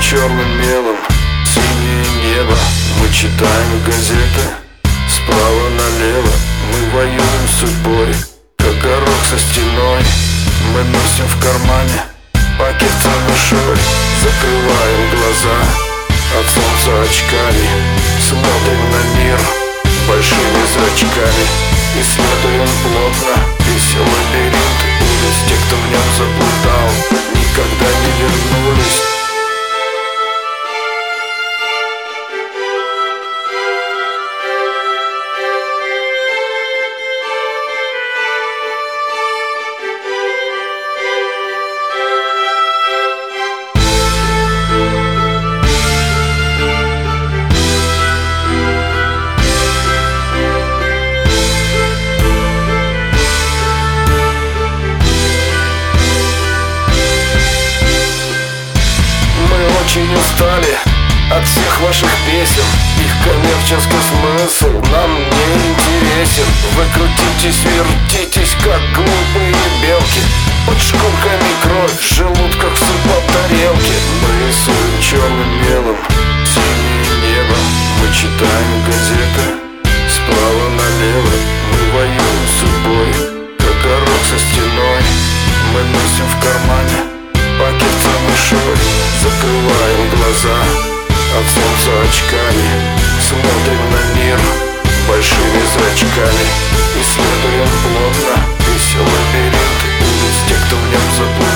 черным мелом синее небо. Мы читаем газеты справа налево. Мы воюем с судьбой, как горох со стеной. Мы носим в кармане пакет за душой. Закрываем глаза от солнца очками. Смотрим на мир большими зрачками. Исследуем плотно весь лабиринт улиц. Те, кто в нем заплутал, никогда не вернулись. Очень устали от всех ваших песен. Их коммерческий смысл нам не интересен. Вы крутитесь, вертитесь, как глупые белки. Под шкурками кровь, в желудках суп по тарелке. Мы рисуем черным мелом синее небо. Мы читаем газеты справа налево. Мы воюем с судьбой, как горох со стеной. Мы носим в кармане пакет за душой. Закрываем глаза от солнца очками. Смотрим на мир большими зрачками. Исследуем плотно весь лабиринт улиц. Те, кто в нем заблудился.